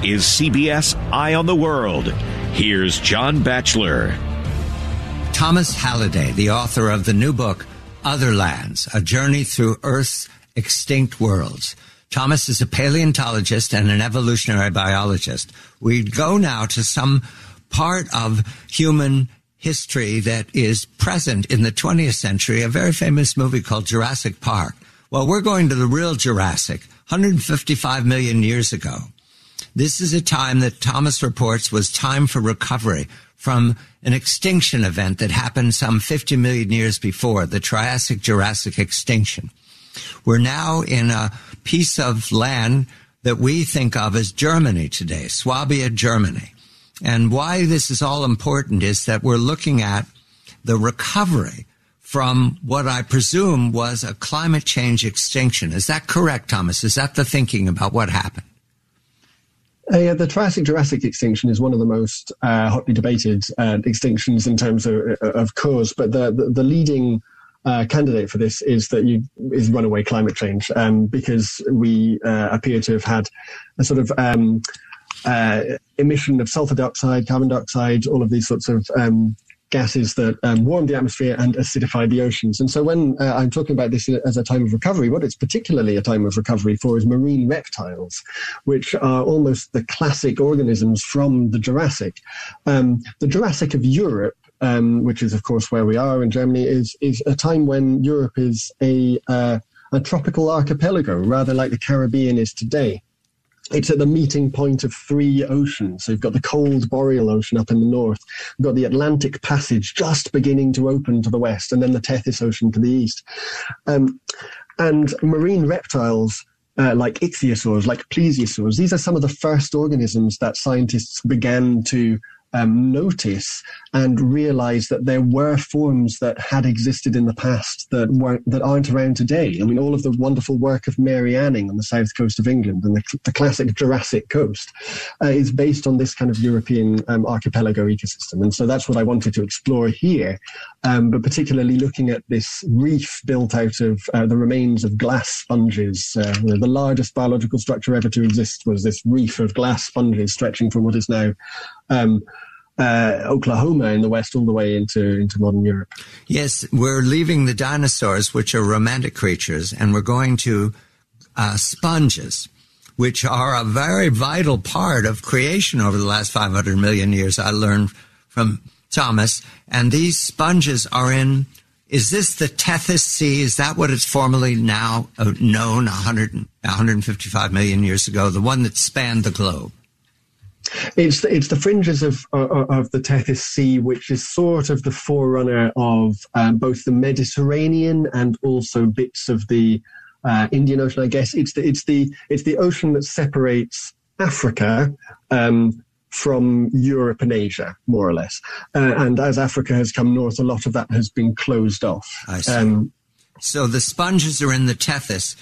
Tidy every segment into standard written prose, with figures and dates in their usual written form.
is CBS Eye on the World. Here's John Batchelor. Thomas Halliday, the author of the new book, Otherlands, A Journey Through Earth's Extinct Worlds. Thomas is a paleontologist and an evolutionary biologist. We go now to some part of human history that is present in the 20th century, a very famous movie called Jurassic Park. Well, we're going to the real Jurassic, 155 million years ago. This is a time that Thomas reports was time for recovery from an extinction event that happened some 50 million years before, the Triassic-Jurassic extinction. We're now in a piece of land that we think of as Germany today, Swabia, Germany. And why this is all important is that we're looking at the recovery from what I presume was a climate change extinction. Is that correct, Thomas? Is that the thinking about what happened? The Triassic-Jurassic extinction is one of the most hotly debated extinctions in terms of cause, but the leading candidate for this is runaway climate change, because we appear to have had a sort of emission of sulfur dioxide, carbon dioxide, all of these sorts of gases that warm the atmosphere and acidify the oceans. And so when I'm talking about this as a time of recovery, what it's particularly a time of recovery for is marine reptiles, which are almost the classic organisms from the Jurassic. The Jurassic of Europe, which is, of course, where we are in Germany, is a time when Europe is a tropical archipelago, rather like the Caribbean is today. It's at the meeting point of three oceans. So you've got the cold boreal ocean up in the north. You've got the Atlantic Passage just beginning to open to the west, and then the Tethys Ocean to the east. And marine reptiles like ichthyosaurs, like plesiosaurs, these are some of the first organisms that scientists began to notice and realize that there were forms that had existed in the past that aren't around today. I mean, all of the wonderful work of Mary Anning on the south coast of England and the classic Jurassic coast is based on this kind of European archipelago ecosystem. And so that's what I wanted to explore here, but particularly looking at this reef built out of the remains of glass sponges. The largest biological structure ever to exist was this reef of glass sponges stretching from what is now Oklahoma in the west all the way into modern Europe. Yes, we're leaving the dinosaurs, which are romantic creatures, and we're going to sponges, which are a very vital part of creation over the last 500 million years, I learned from Thomas. And these sponges are is this the Tethys Sea? Is that what it's formerly now known 155 million years ago, the one that spanned the globe? It's the fringes of the Tethys Sea, which is sort of the forerunner of both the Mediterranean and also bits of the Indian Ocean. I guess it's the ocean that separates Africa from Europe and Asia, more or less. And as Africa has come north, a lot of that has been closed off. I see. So the sponges are in the Tethys.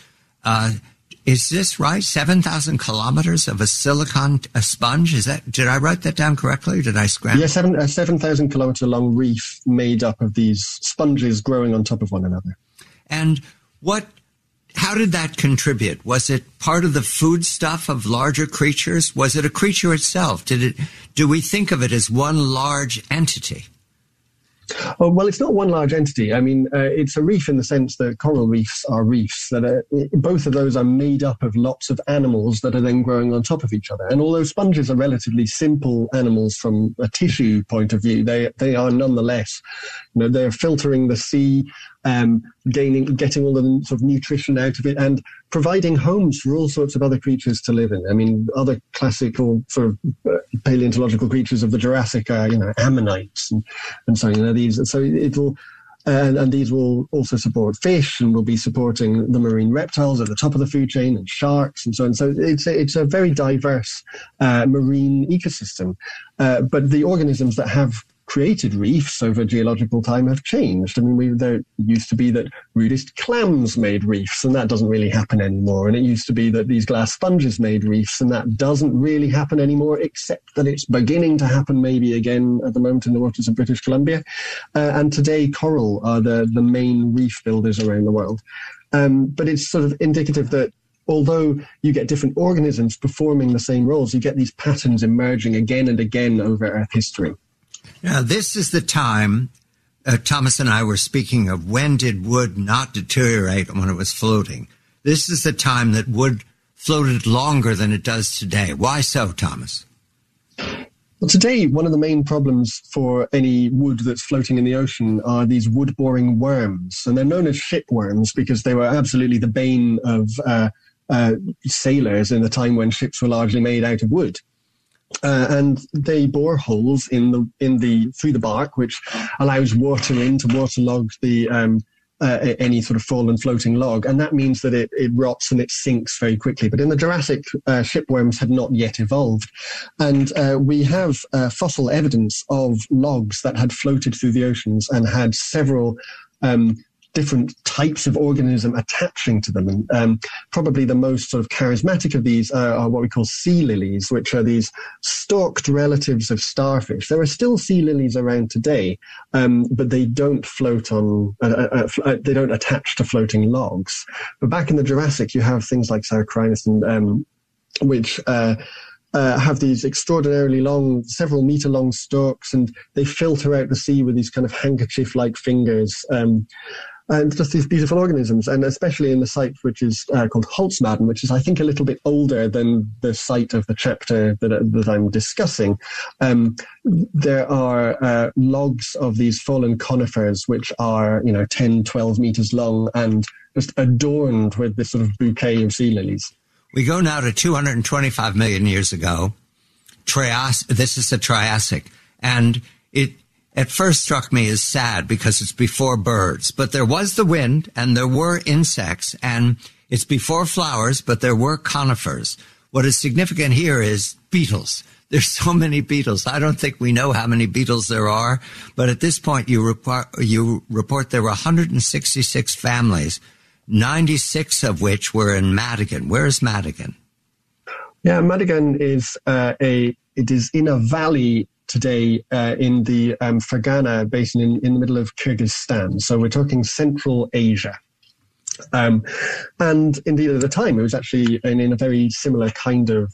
Is this right? 7,000 kilometers of a sponge? Did I write that down correctly? Or did I scramble? Yeah, 7,000 kilometer long reef made up of these sponges growing on top of one another. And how did that contribute? Was it part of the food stuff of larger creatures? Was it a creature itself? Do we think of it as one large entity? Oh, well, it's not one large entity. I mean, it's a reef in the sense that coral reefs are reefs. Both of those are made up of lots of animals that are then growing on top of each other. And although sponges are relatively simple animals from a tissue point of view, they are nonetheless, they're filtering the sea, getting all the sort of nutrition out of it, and providing homes for all sorts of other creatures to live in. I mean, other classical sort of paleontological creatures of the Jurassic are, ammonites and so these. So it'll. And these will also support fish and will be supporting the marine reptiles at the top of the food chain and sharks and so on. So it's a very diverse marine ecosystem. But the organisms that have created reefs over geological time have changed. I mean, there used to be that rudest clams made reefs, and that doesn't really happen anymore. And it used to be that these glass sponges made reefs, and that doesn't really happen anymore, except that it's beginning to happen maybe again at the moment in the waters of British Columbia. And today, coral are the main reef builders around the world. But it's sort of indicative that although you get different organisms performing the same roles, you get these patterns emerging again and again over Earth history. Now, this is the time Thomas and I were speaking of when did wood not deteriorate when it was floating. This is the time that wood floated longer than it does today. Why so, Thomas? Well, today, one of the main problems for any wood that's floating in the ocean are these wood-boring worms. And they're known as shipworms because they were absolutely the bane of sailors in the time when ships were largely made out of wood. And they bore holes through the bark, which allows water in to waterlog the any sort of fallen floating log, and that means that it rots and it sinks very quickly. But in the Jurassic, shipworms had not yet evolved, and we have fossil evidence of logs that had floated through the oceans and had several different types of organism attaching to them. And probably the most sort of charismatic of these are what we call sea lilies, which are these stalked relatives of starfish. There are still sea lilies around today, but they don't float on, they don't attach to floating logs. But back in the Jurassic, you have things like Sarcrinus, which have these extraordinarily long, several meter long stalks, and they filter out the sea with these kind of handkerchief-like fingers. And just these beautiful organisms, and especially in the site which is called Holzmaden, which is, I think, a little bit older than the site of the chapter that I'm discussing. There are logs of these fallen conifers, which are, 10, 12 meters long and just adorned with this sort of bouquet of sea lilies. We go now to 225 million years ago. This is the Triassic, and it at first struck me as sad because it's before birds, but there was the wind and there were insects, and it's before flowers, but there were conifers. What is significant here is beetles. There's so many beetles. I don't think we know how many beetles there are, but at this point you report there were 166 families, 96 of which were in Madigan. Where is Madigan? Yeah, Madigan is it is in a valley today in the Fergana Basin in the middle of Kyrgyzstan. So we're talking Central Asia. And indeed at the time, it was actually in a very similar kind of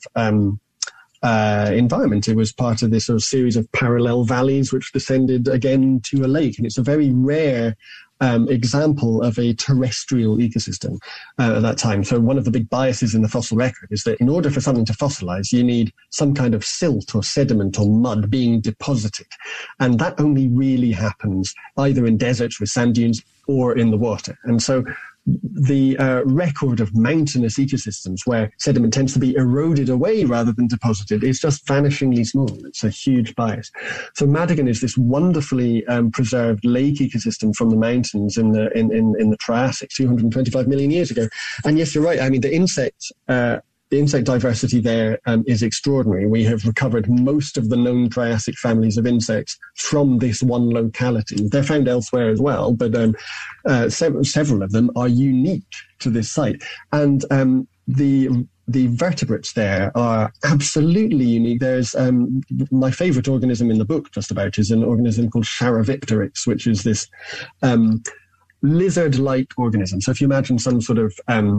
environment. It was part of this sort of series of parallel valleys which descended again to a lake. And it's a very rare example of a terrestrial ecosystem at that time. So one of the big biases in the fossil record is that in order for something to fossilize, you need some kind of silt or sediment or mud being deposited. And that only really happens either in deserts with sand dunes or in the water. And so the record of mountainous ecosystems where sediment tends to be eroded away rather than deposited is just vanishingly small. It's a huge bias. So Madigan is this wonderfully preserved lake ecosystem from the mountains in the Triassic 225 million years ago. And yes, you're right. I mean, the insect diversity there is extraordinary. We have recovered most of the known Triassic families of insects from this one locality. They're found elsewhere as well, but several of them are unique to this site. And the vertebrates there are absolutely unique. There's my favorite organism in the book just about is an organism called Charavipteryx, which is this lizard-like organism. So if you imagine some sort of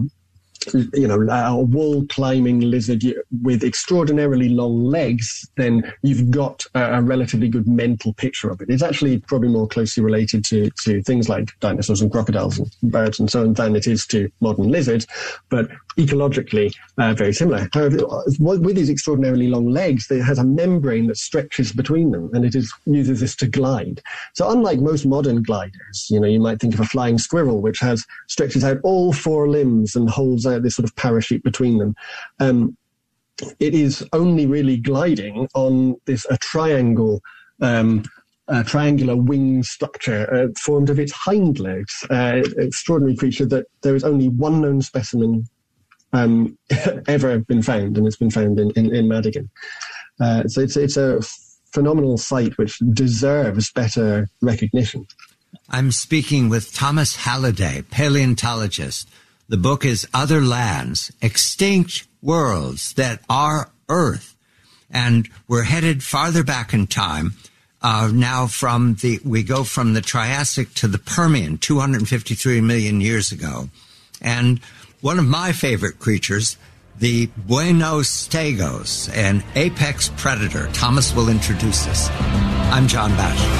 a wall-climbing lizard with extraordinarily long legs, then you've got a relatively good mental picture of it. It's actually probably more closely related to things like dinosaurs and crocodiles and birds and so on than it is to modern lizards, but ecologically very similar. However, with these extraordinarily long legs, it has a membrane that stretches between them, and it uses this to glide. So unlike most modern gliders, you might think of a flying squirrel, which stretches out all four limbs and holds out this sort of parachute between them. It is only really gliding on a triangular wing structure formed of its hind legs. Extraordinary creature that there is only one known specimen ever been found, and it's been found in Madigan. So it's a phenomenal site which deserves better recognition. I'm speaking with Thomas Halliday, paleontologist. The book is Other Lands, Extinct Worlds That Are Earth. And we're headed farther back in time. Now we go from the Triassic to the Permian, 253 million years ago. and one of my favorite creatures, the Buenos Stegos, an apex predator. Thomas will introduce us. I'm John Batchelor.